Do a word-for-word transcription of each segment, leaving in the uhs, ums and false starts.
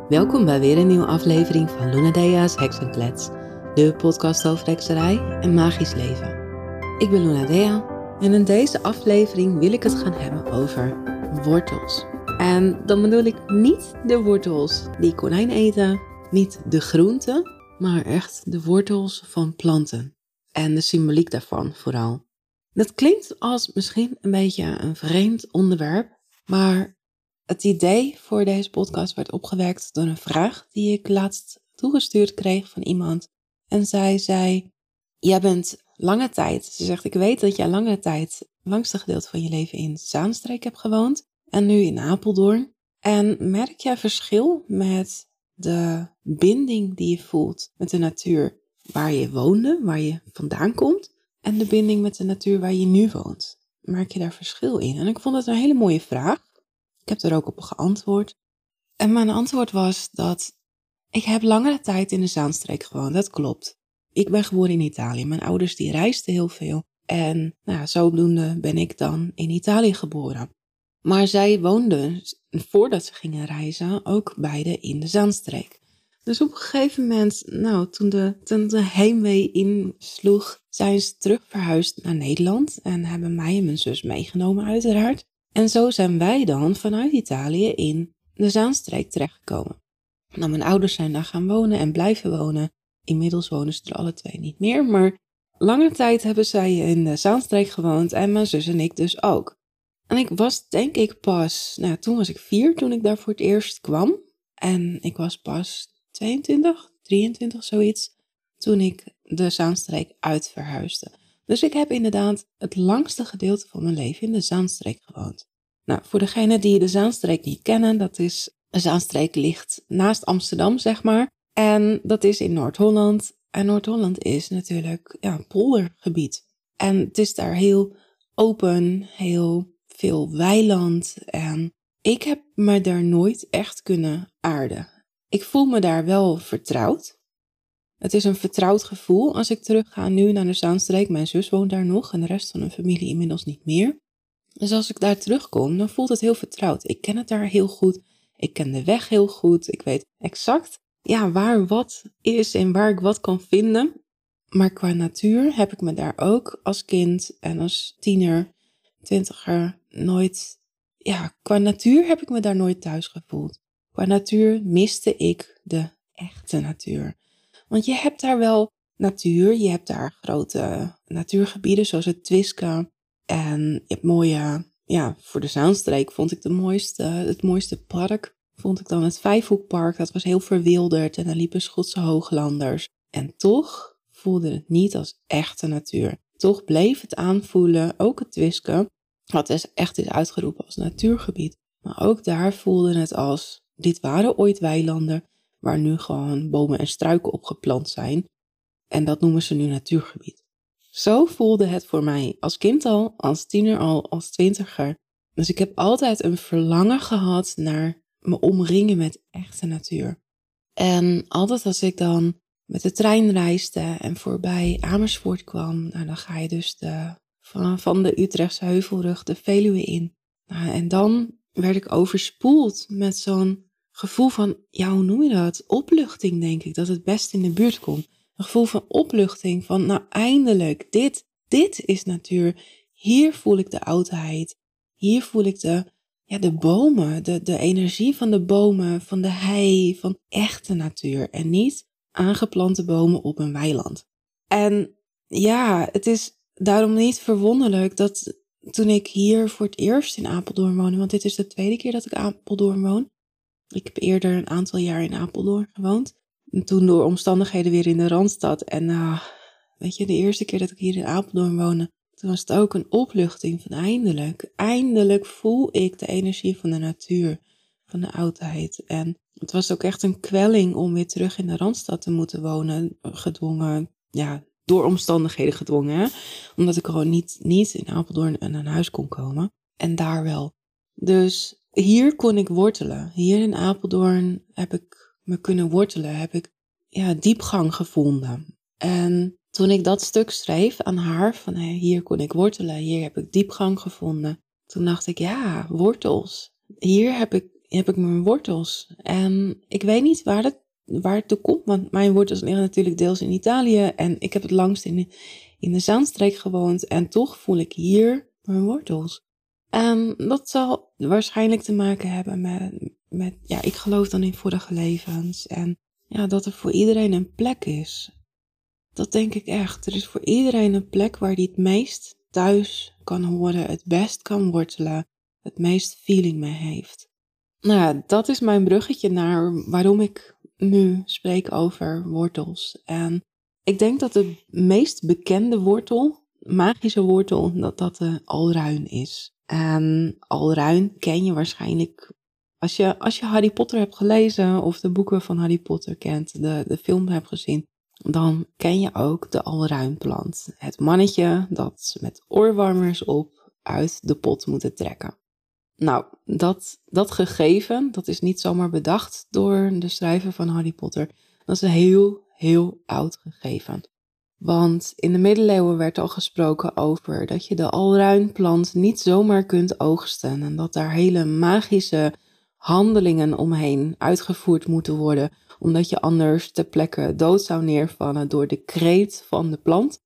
Welkom bij weer een nieuwe aflevering van Lunadea's Heksenklets, de podcast over hekserij en magisch leven. Ik ben Lunadea en in deze aflevering wil ik het gaan hebben over wortels. En dan bedoel ik niet de wortels die konijnen eten, niet de groenten, maar echt de wortels van planten. En de symboliek daarvan vooral. Dat klinkt als misschien een beetje een vreemd onderwerp, maar het idee voor deze podcast werd opgewekt door een vraag die ik laatst toegestuurd kreeg van iemand. En zij zei, jij bent lange tijd, ze zegt, ik weet dat jij lange tijd, het langste gedeelte van je leven in Zaanstreek hebt gewoond en nu in Apeldoorn. En merk jij verschil met de binding die je voelt met de natuur waar je woonde, waar je vandaan komt, en de binding met de natuur waar je nu woont? Merk je daar verschil in? En ik vond het een hele mooie vraag. Ik heb er ook op geantwoord. En mijn antwoord was dat ik heb langere tijd in de Zaanstreek gewoond. Dat klopt. Ik ben geboren in Italië. Mijn ouders die reisden heel veel. En nou, zodoende ben ik dan in Italië geboren. Maar zij woonden, voordat ze gingen reizen, ook beide in de Zaanstreek. Dus op een gegeven moment, nou, toen de, toen de heimwee insloeg, zijn ze terug verhuisd naar Nederland. En hebben mij en mijn zus meegenomen uiteraard. En zo zijn wij dan vanuit Italië in de Zaanstreek terechtgekomen. Nou, mijn ouders zijn daar gaan wonen en blijven wonen. Inmiddels wonen ze er alle twee niet meer, maar lange tijd hebben zij in de Zaanstreek gewoond en mijn zus en ik dus ook. En ik was denk ik pas, nou toen was ik vier toen ik daar voor het eerst kwam. En ik was pas tweeëntwintig, drieëntwintig zoiets, toen ik de Zaanstreek uitverhuisde. Dus ik heb inderdaad het langste gedeelte van mijn leven in de Zaanstreek gewoond. Nou, voor degenen die de Zaanstreek niet kennen, dat is, de Zaanstreek ligt naast Amsterdam, zeg maar. En dat is in Noord-Holland. En Noord-Holland is natuurlijk ja, een poldergebied. En het is daar heel open, heel veel weiland. En ik heb me daar nooit echt kunnen aarden. Ik voel me daar wel vertrouwd. Het is een vertrouwd gevoel als ik terugga nu naar de Zaanstreek. Mijn zus woont daar nog en de rest van de familie inmiddels niet meer. Dus als ik daar terugkom, dan voelt het heel vertrouwd. Ik ken het daar heel goed. Ik ken de weg heel goed. Ik weet exact ja, waar wat is en waar ik wat kan vinden. Maar qua natuur heb ik me daar ook als kind en als tiener, twintiger nooit... Ja, qua natuur heb ik me daar nooit thuis gevoeld. Qua natuur miste ik de echte natuur. Want je hebt daar wel natuur, je hebt daar grote natuurgebieden zoals het Twiska. En je hebt mooie, ja, voor de Zaanstreek vond ik de mooiste, het mooiste park. Vond ik dan het Vijfhoekpark, dat was heel verwilderd en er liepen Schotse hooglanders. En toch voelde het niet als echte natuur. Toch bleef het aanvoelen, ook het Twiska, wat is echt is uitgeroepen als natuurgebied. Maar ook daar voelde het als, dit waren ooit weilanden, waar nu gewoon bomen en struiken opgeplant zijn. En dat noemen ze nu natuurgebied. Zo voelde het voor mij als kind al, als tiener al, als twintiger. Dus ik heb altijd een verlangen gehad naar me omringen met echte natuur. En altijd als ik dan met de trein reisde en voorbij Amersfoort kwam, nou, dan ga je dus de, van, van de Utrechtse Heuvelrug de Veluwe in. Nou, en dan werd ik overspoeld met zo'n gevoel van, ja, hoe noem je dat? Opluchting, denk ik, dat het best in de buurt komt. Een gevoel van opluchting, van nou eindelijk, dit, dit is natuur. Hier voel ik de oudheid. Hier voel ik de, ja, de bomen, de, de energie van de bomen, van de hei, van echte natuur. En niet aangeplante bomen op een weiland. En ja, het is daarom niet verwonderlijk dat toen ik hier voor het eerst in Apeldoorn woonde, want dit is de tweede keer dat ik in Apeldoorn woon. Ik heb eerder een aantal jaar in Apeldoorn gewoond. En toen door omstandigheden weer in de Randstad. En uh, weet je, de eerste keer dat ik hier in Apeldoorn woonde, toen was het ook een opluchting van eindelijk. Eindelijk voel ik de energie van de natuur, van de oudheid. En het was ook echt een kwelling om weer terug in de Randstad te moeten wonen. Gedwongen, ja, door omstandigheden gedwongen. Hè? Omdat ik gewoon niet, niet in Apeldoorn naar huis kon komen. En daar wel. Dus hier kon ik wortelen. Hier in Apeldoorn heb ik me kunnen wortelen. Heb ik ja, diepgang gevonden. En toen ik dat stuk schreef aan haar, van hey, hier kon ik wortelen, hier heb ik diepgang gevonden. Toen dacht ik, ja, wortels. Hier heb ik, heb ik mijn wortels. En ik weet niet waar het, waar het toe komt, want mijn wortels liggen natuurlijk deels in Italië en ik heb het langst in de, in de Zaanstreek gewoond en toch voel ik hier mijn wortels. En dat zal waarschijnlijk te maken hebben met, met ja, ik geloof dan in vorige levens en ja, dat er voor iedereen een plek is. Dat denk ik echt. Er is voor iedereen een plek waar die het meest thuis kan horen, het best kan wortelen, het meest feeling mee heeft. Nou ja, dat is mijn bruggetje naar waarom ik nu spreek over wortels. En ik denk dat de meest bekende wortel, magische wortel, dat dat de alruin is. En alruin ken je waarschijnlijk als je, als je Harry Potter hebt gelezen of de boeken van Harry Potter kent, de, de film hebt gezien, dan ken je ook de alruinplant. Het mannetje dat ze met oorwarmers op uit de pot moeten trekken. Nou, dat, dat gegeven, dat is niet zomaar bedacht door de schrijver van Harry Potter. Dat is een heel, heel oud gegeven. Want in de middeleeuwen werd al gesproken over dat je de alruinplant niet zomaar kunt oogsten. En dat daar hele magische handelingen omheen uitgevoerd moeten worden. Omdat je anders ter plekke dood zou neervallen door de kreet van de plant.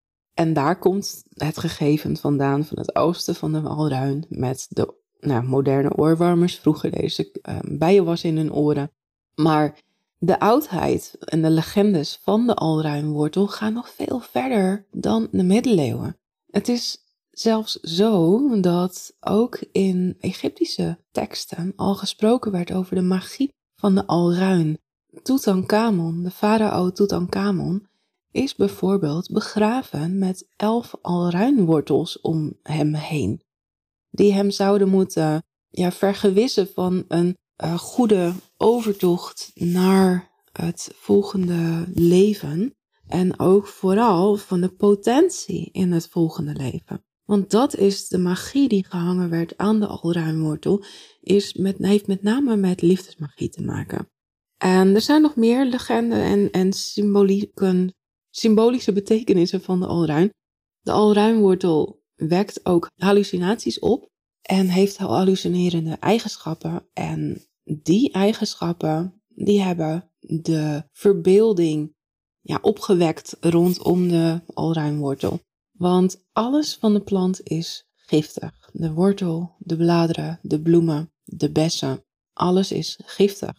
En daar komt het gegeven vandaan van het oogsten van de alruin met de nou, moderne oorwarmers. Vroeger deze uh, bijenwas in hun oren. Maar de oudheid en de legendes van de alruinwortel gaan nog veel verder dan de middeleeuwen. Het is zelfs zo dat ook in Egyptische teksten al gesproken werd over de magie van de alruin. Tutankhamon, de farao Tutankhamon, is bijvoorbeeld begraven met elf alruinwortels om hem heen. Die hem zouden moeten ja, vergewissen van een uh, goede overtocht naar het volgende leven. En ook vooral van de potentie in het volgende leven. Want dat is de magie die gehangen werd aan de alruinwortel, is met, heeft met name met liefdesmagie te maken. En er zijn nog meer legenden en, en symbolieken, symbolische betekenissen van de alruin. De alruinwortel wekt ook hallucinaties op en heeft hallucinerende eigenschappen. En die eigenschappen, die hebben de verbeelding ja, opgewekt rondom de alruinwortel. Want alles van de plant is giftig. De wortel, de bladeren, de bloemen, de bessen, alles is giftig.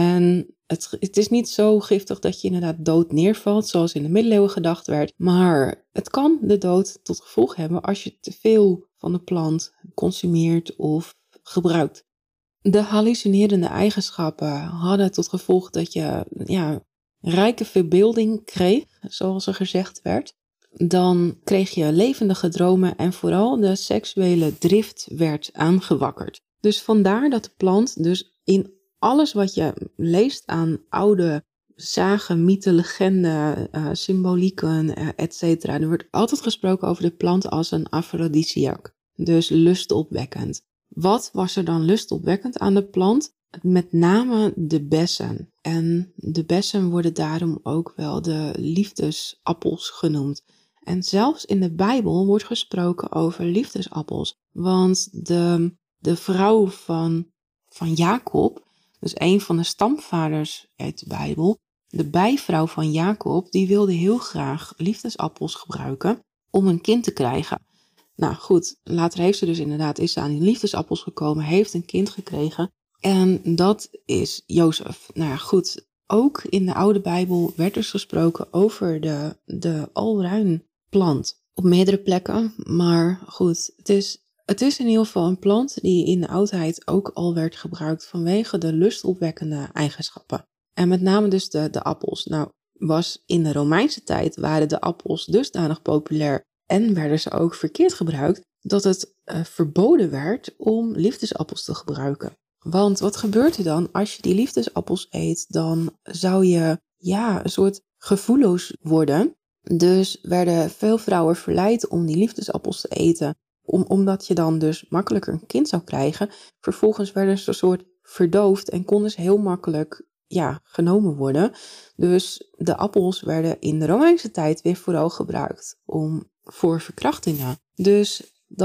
En het, het is niet zo giftig dat je inderdaad dood neervalt, zoals in de middeleeuwen gedacht werd. Maar het kan de dood tot gevolg hebben als je te veel van de plant consumeert of gebruikt. De hallucinerende eigenschappen hadden tot gevolg dat je ja, rijke verbeelding kreeg, zoals er gezegd werd. Dan kreeg je levendige dromen en vooral de seksuele drift werd aangewakkerd. Dus vandaar dat de plant dus in alles wat je leest aan oude zagen, mythen, legenden, uh, symbolieken, uh, et cetera. Er wordt altijd gesproken over de plant als een aphrodisiac. Dus lustopwekkend. Wat was er dan lustopwekkend aan de plant? Met name de bessen. En de bessen worden daarom ook wel de liefdesappels genoemd. En zelfs in de Bijbel wordt gesproken over liefdesappels. Want de, de vrouw van, van Jacob, dus een van de stamvaders uit de Bijbel, de bijvrouw van Jacob, die wilde heel graag liefdesappels gebruiken om een kind te krijgen. Nou goed, later heeft ze dus inderdaad, is ze aan die liefdesappels gekomen, heeft een kind gekregen. En dat is Jozef. Nou ja, goed. Ook in de oude Bijbel werd dus gesproken over de, de alruinplant. Op meerdere plekken. Maar goed, het is, het is in ieder geval een plant die in de oudheid ook al werd gebruikt vanwege de lustopwekkende eigenschappen. En met name dus de, de appels. Nou, was in de Romeinse tijd waren de appels dusdanig populair en werden ze ook verkeerd gebruikt, dat het uh, verboden werd om liefdesappels te gebruiken. Want wat gebeurt er dan als je die liefdesappels eet? Dan zou je ja, een soort gevoelloos worden. Dus werden veel vrouwen verleid om die liefdesappels te eten. Om, omdat je dan dus makkelijker een kind zou krijgen. Vervolgens werden ze een soort verdoofd en konden ze heel makkelijk ja, genomen worden. Dus de appels werden in de Romeinse tijd weer vooral gebruikt om, voor verkrachtingen. Dus dat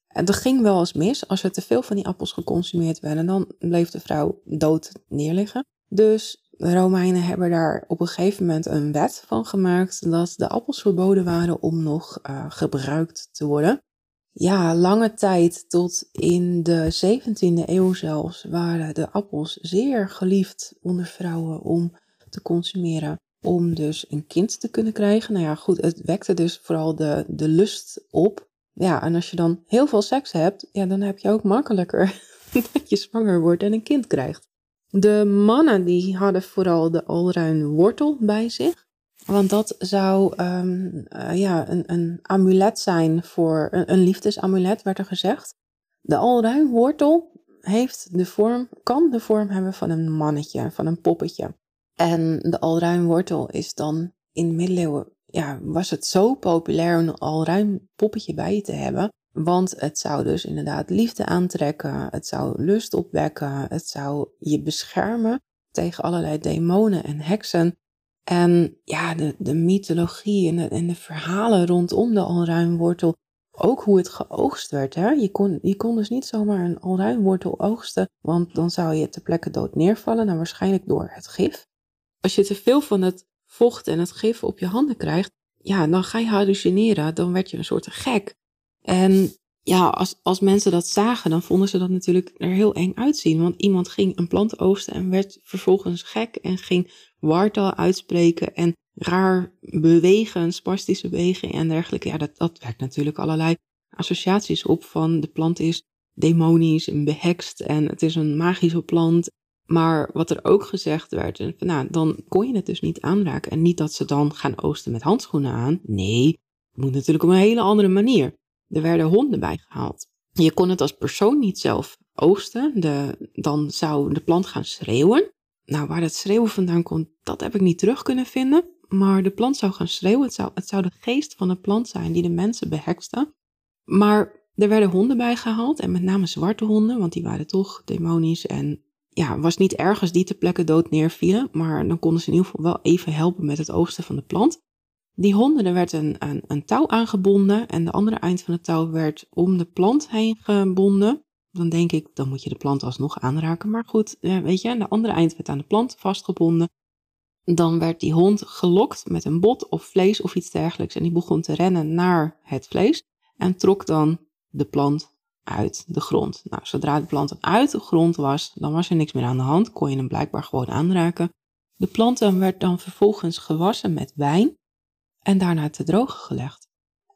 En dat ging wel eens mis. Als er te veel van die appels geconsumeerd werden, dan bleef de vrouw dood neerliggen. Dus de Romeinen hebben daar op een gegeven moment een wet van gemaakt dat de appels verboden waren om nog uh, gebruikt te worden. Ja, lange tijd, tot in de zeventiende eeuw zelfs, waren de appels zeer geliefd onder vrouwen om te consumeren. Om dus een kind te kunnen krijgen. Nou ja, goed, het wekte dus vooral de, de lust op. Ja, en als je dan heel veel seks hebt, ja, dan heb je ook makkelijker dat je zwanger wordt en een kind krijgt. De mannen die hadden vooral de alruinwortel bij zich. Want dat zou um, uh, ja, een, een amulet zijn voor, een, een liefdesamulet werd er gezegd. De alruinwortel heeft de vorm, kan de vorm hebben van een mannetje, van een poppetje. En de alruinwortel is dan in de middeleeuwen, ja, was het zo populair om een alruin poppetje bij je te hebben. Want het zou dus inderdaad liefde aantrekken, het zou lust opwekken, het zou je beschermen tegen allerlei demonen en heksen. En ja, de, de mythologie en de, en de verhalen rondom de alruinwortel, ook hoe het geoogst werd. Hè? Je, kon, je kon dus niet zomaar een alruinwortel oogsten, want dan zou je ter plekke dood neervallen, nou waarschijnlijk door het gif. Als je te veel van het vocht en het gif op je handen krijgt, ja, dan ga je hallucineren, dan werd je een soort gek. En ja, als, als mensen dat zagen, dan vonden ze dat natuurlijk er heel eng uitzien. Want iemand ging een plant oogsten en werd vervolgens gek en ging wartaal uitspreken en raar bewegen, spastische bewegingen en dergelijke. Ja, dat, dat wekt natuurlijk allerlei associaties op van de plant is demonisch en behekst en het is een magische plant. Maar wat er ook gezegd werd, en, nou, dan kon je het dus niet aanraken. En niet dat ze dan gaan oogsten met handschoenen aan. Nee, het moet natuurlijk op een hele andere manier. Er werden honden bij gehaald. Je kon het als persoon niet zelf oogsten. De, dan zou de plant gaan schreeuwen. Nou, waar het schreeuwen vandaan komt, dat heb ik niet terug kunnen vinden. Maar de plant zou gaan schreeuwen. Het zou, het zou de geest van de plant zijn die de mensen behekste. Maar er werden honden bij gehaald. En met name zwarte honden, want die waren toch demonisch. En ja, was niet ergens die ter plekke dood neervielen. Maar dan konden ze in ieder geval wel even helpen met het oogsten van de plant. Die honden, er werd een, een, een touw aangebonden en de andere eind van het touw werd om de plant heen gebonden. Dan denk ik, dan moet je de plant alsnog aanraken. Maar goed, weet je, de andere eind werd aan de plant vastgebonden. Dan werd die hond gelokt met een bot of vlees of iets dergelijks. En die begon te rennen naar het vlees en trok dan de plant uit de grond. Nou, zodra de plant dan uit de grond was, dan was er niks meer aan de hand. Kon je hem blijkbaar gewoon aanraken. De plant dan werd dan vervolgens gewassen met wijn. En daarna te drogen gelegd.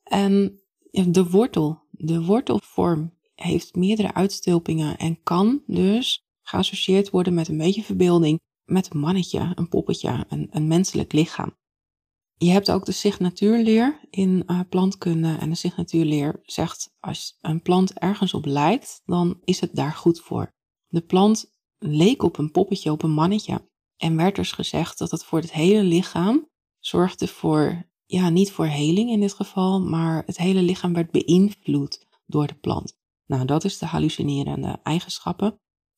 En de wortel, de wortelvorm heeft meerdere uitstulpingen en kan dus geassocieerd worden met een beetje verbeelding met een mannetje, een poppetje, een, een menselijk lichaam. Je hebt ook de signatuurleer in uh, plantkunde en de signatuurleer zegt als een plant ergens op lijkt, dan is het daar goed voor. De plant leek op een poppetje, op een mannetje en werd dus gezegd dat het voor het hele lichaam zorgde voor, ja, niet voor heling in dit geval, maar het hele lichaam werd beïnvloed door de plant. Nou, dat is de hallucinerende eigenschappen.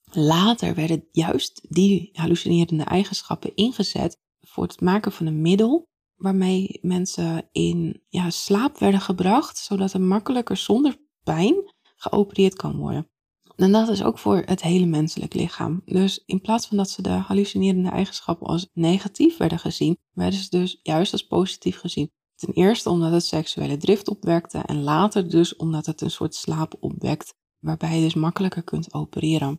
Later werden juist die hallucinerende eigenschappen ingezet voor het maken van een middel waarmee mensen in ja, slaap werden gebracht, zodat er makkelijker zonder pijn geopereerd kan worden. En dat is ook voor het hele menselijk lichaam. Dus in plaats van dat ze de hallucinerende eigenschappen als negatief werden gezien, werden ze dus juist als positief gezien. Ten eerste omdat het seksuele drift opwekte en later dus omdat het een soort slaap opwekt, waarbij je dus makkelijker kunt opereren.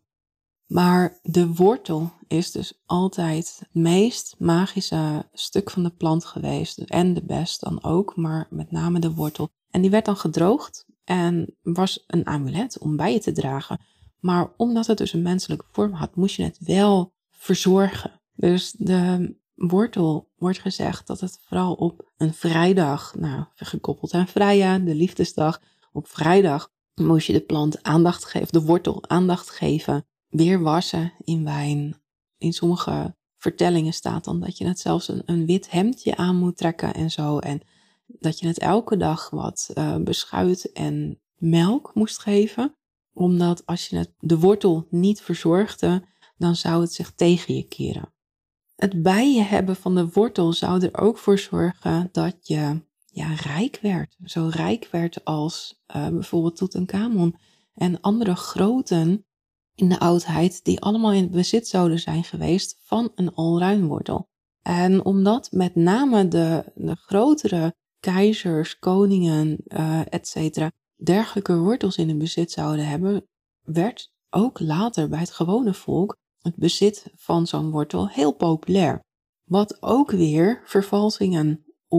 Maar de wortel is dus altijd het meest magische stuk van de plant geweest. En de best dan ook, maar met name de wortel. En die werd dan gedroogd en was een amulet om bij je te dragen. Maar omdat het dus een menselijke vorm had, moest je het wel verzorgen. Dus de wortel wordt gezegd dat het vooral op een vrijdag, nou gekoppeld aan Freya, de liefdesdag, op vrijdag moest je de plant aandacht geven, de wortel aandacht geven. Weer wassen in wijn. In sommige vertellingen staat dan dat je het zelfs een, een wit hemdje aan moet trekken en zo. En dat je het elke dag wat uh, beschuit en melk moest geven. Omdat als je het, de wortel niet verzorgde, dan zou het zich tegen je keren. Het bij je hebben van de wortel zou er ook voor zorgen dat je ja, rijk werd. Zo rijk werd als uh, bijvoorbeeld Toetanchamon en andere groten in de oudheid die allemaal in het bezit zouden zijn geweest van een alruinwortel. En omdat met name de, de grotere keizers, koningen, uh, et cetera dergelijke wortels in het bezit zouden hebben, werd ook later bij het gewone volk het bezit van zo'n wortel heel populair. Wat ook weer vervalsingen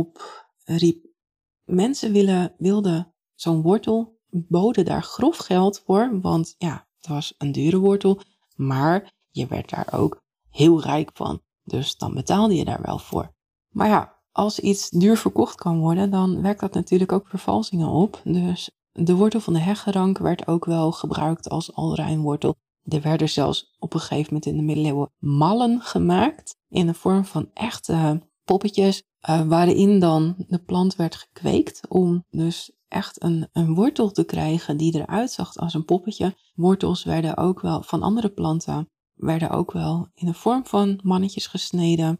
opriep. Mensen willen, wilden zo'n wortel, boden daar grof geld voor, want ja, het was een dure wortel, maar je werd daar ook heel rijk van. Dus dan betaalde je daar wel voor. Maar ja, als iets duur verkocht kan worden, dan wekt dat natuurlijk ook vervalsingen op. Dus de wortel van de heggerank werd ook wel gebruikt als alruinwortel. Er werden zelfs op een gegeven moment in de middeleeuwen mallen gemaakt in de vorm van echte poppetjes, uh, waarin dan de plant werd gekweekt om dus echt een, een wortel te krijgen die eruit zag als een poppetje. Wortels werden ook wel van andere planten, werden ook wel in de vorm van mannetjes gesneden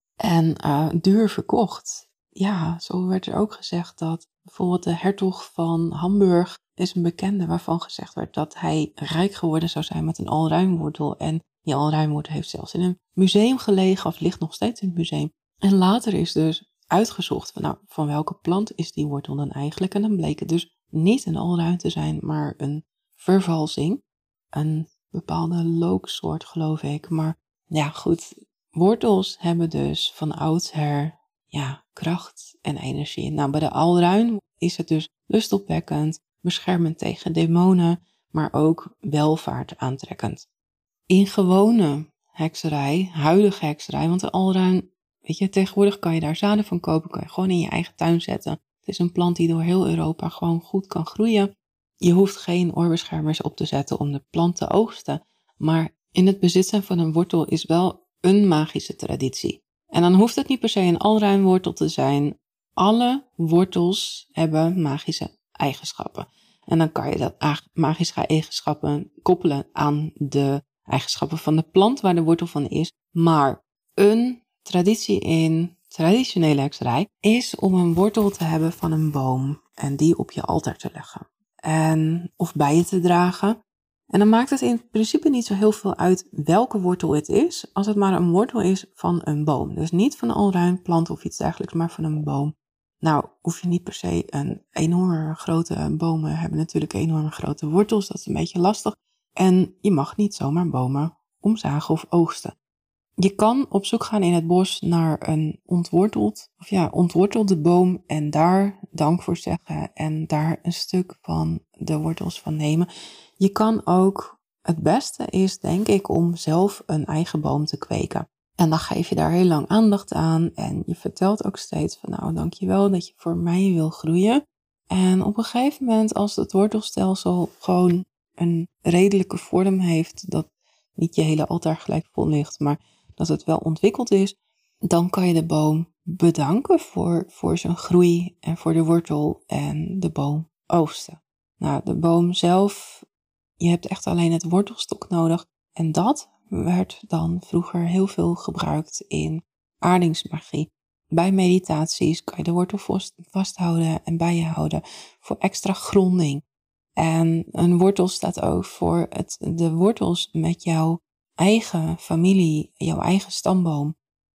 en uh, duur verkocht. Ja, zo werd er ook gezegd dat bijvoorbeeld de hertog van Hamburg is een bekende waarvan gezegd werd dat hij rijk geworden zou zijn met een alruinwortel. En die alruinwortel heeft zelfs in een museum gelegen of ligt nog steeds in het museum. En later is dus uitgezocht van, nou, van welke plant is die wortel dan eigenlijk. En dan bleek het dus niet een alruin te zijn, maar een vervalsing. Een bepaalde looksoort, geloof ik. Maar ja, goed. Wortels hebben dus van oudsher ja, kracht en energie. Nou, bij de alruin is het dus lustopwekkend, beschermend tegen demonen, maar ook welvaart aantrekkend. In gewone hekserij, huidige hekserij, want de alruin, weet je, tegenwoordig kan je daar zaden van kopen, kan je gewoon in je eigen tuin zetten. Het is een plant die door heel Europa gewoon goed kan groeien. Je hoeft geen oorbeschermers op te zetten om de plant te oogsten, maar in het bezit zijn van een wortel is wel een magische traditie. En dan hoeft het niet per se een alruinwortel te zijn. Alle wortels hebben magische eigenschappen. En dan kan je dat magische eigenschappen koppelen aan de eigenschappen van de plant waar de wortel van is. Maar een traditie in traditionele hekserij is om een wortel te hebben van een boom en die op je altaar te leggen. En, of bij je te dragen. En dan maakt het in principe niet zo heel veel uit welke wortel het is, als het maar een wortel is van een boom. Dus niet van een alruinplant of iets dergelijks, maar van een boom. Nou, hoef je niet per se een enorme grote bomen hebben natuurlijk enorme grote wortels, dat is een beetje lastig. En je mag niet zomaar bomen omzagen of oogsten. Je kan op zoek gaan in het bos naar een ontworteld, of ja, ontwortelde boom en daar dank voor zeggen en daar een stuk van de wortels van nemen. Je kan ook, het beste is denk ik om zelf een eigen boom te kweken. En dan geef je daar heel lang aandacht aan en je vertelt ook steeds van nou dankjewel dat je voor mij wil groeien. En op een gegeven moment als het wortelstelsel gewoon een redelijke vorm heeft, dat niet je hele altaar gelijk vol ligt, maar dat het wel ontwikkeld is, dan kan je de boom bedanken voor, voor zijn groei en voor de wortel en de boom oogsten. Nou, de boom zelf, je hebt echt alleen het wortelstok nodig en dat werd dan vroeger heel veel gebruikt in aardingsmagie. Bij meditaties kan je de wortel vasthouden en bij je houden voor extra gronding. En een wortel staat ook voor het, de wortels met jouw eigen familie, jouw eigen stamboom.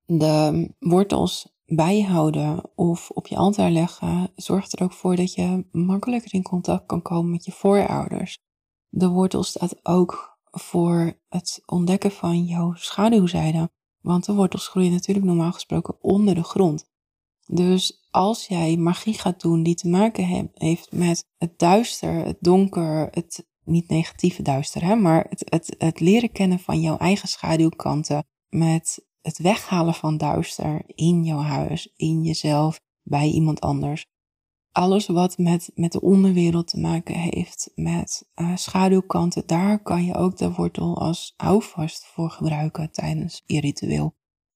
De wortels bijhouden of op je altaar leggen zorgt er ook voor dat je makkelijker in contact kan komen met je voorouders. De wortel staat ook voor het ontdekken van jouw schaduwzijde, want de wortels groeien natuurlijk normaal gesproken onder de grond. Dus als jij magie gaat doen die te maken he- heeft met het duister, het donker, het niet negatieve duister, hè, maar het, het, het leren kennen van jouw eigen schaduwkanten, met het weghalen van duister in jouw huis, in jezelf, bij iemand anders. Alles wat met, met de onderwereld te maken heeft, met uh, schaduwkanten, daar kan je ook de wortel als houvast voor gebruiken tijdens je ritueel.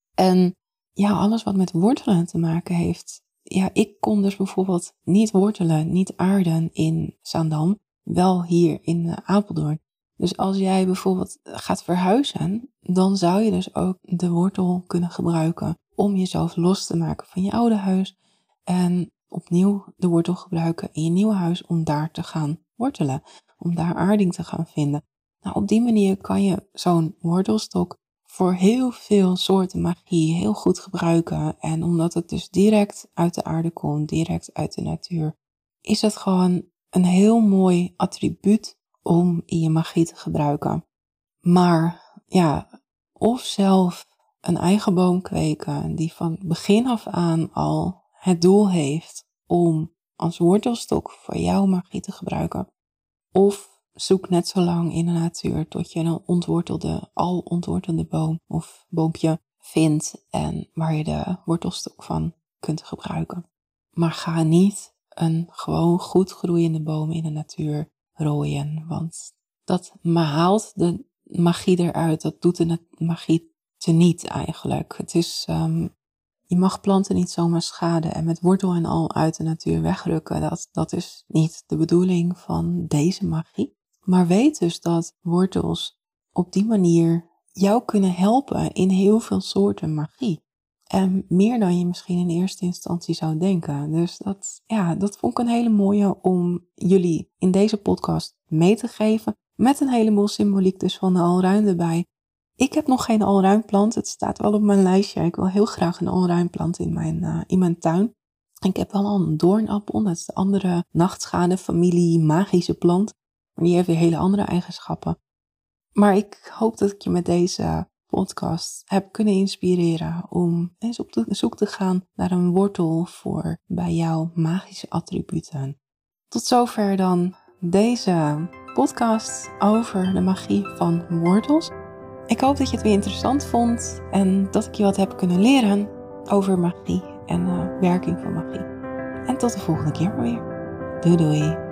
En ja, alles wat met wortelen te maken heeft. Ja, ik kon dus bijvoorbeeld niet wortelen, niet aarden in Zaandam, wel hier in uh, Apeldoorn. Dus als jij bijvoorbeeld gaat verhuizen, dan zou je dus ook de wortel kunnen gebruiken om jezelf los te maken van je oude huis. En opnieuw de wortel gebruiken in je nieuwe huis om daar te gaan wortelen. Om daar aarding te gaan vinden. Nou, op die manier kan je zo'n wortelstok voor heel veel soorten magie heel goed gebruiken. En omdat het dus direct uit de aarde komt, direct uit de natuur, is het gewoon een heel mooi attribuut om in je magie te gebruiken. Maar ja, of zelf een eigen boom kweken die van begin af aan al het doel heeft om als wortelstok voor jouw magie te gebruiken. Of zoek net zo lang in de natuur tot je een ontwortelde, al ontwortelde boom of boompje vindt en waar je de wortelstok van kunt gebruiken. Maar ga niet een gewoon goed groeiende boom in de natuur rooien, want dat haalt de magie eruit. Dat doet de magie teniet eigenlijk. Het is, um, je mag planten niet zomaar schaden en met wortel en al uit de natuur wegrukken. Dat, dat is niet de bedoeling van deze magie. Maar weet dus dat wortels op die manier jou kunnen helpen in heel veel soorten magie. En meer dan je misschien in eerste instantie zou denken. Dus dat, ja, dat vond ik een hele mooie om jullie in deze podcast mee te geven. Met een heleboel symboliek dus van de alruin erbij. Ik heb nog geen alruinplant. Het staat wel op mijn lijstje. Ik wil heel graag een alruinplant in mijn, uh, in mijn tuin. Ik heb wel al een doornappel. Dat is de andere nachtschade familie magische plant. Maar die heeft weer hele andere eigenschappen. Maar ik hoop dat ik je met deze podcast heb kunnen inspireren om eens op zoek te gaan naar een wortel voor bij jouw magische attributen. Tot zover dan deze podcast over de magie van wortels. Ik hoop dat je het weer interessant vond en dat ik je wat heb kunnen leren over magie en de werking van magie. En tot de volgende keer weer. Doei doei.